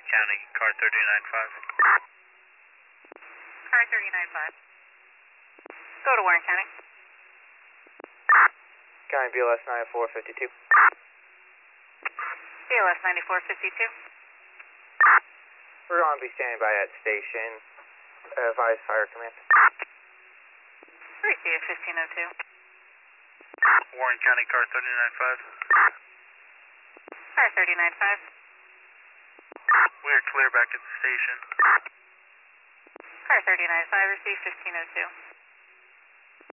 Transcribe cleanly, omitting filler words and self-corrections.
County, car 395. Car 395. Go to Warren County. County BLS 9452. BLS 9452. We're going to be standing by that station. Advise fire command. Receive 1502. Warren County, car 395. Car 395. We're clear back at the station. Car 395, receive 1502.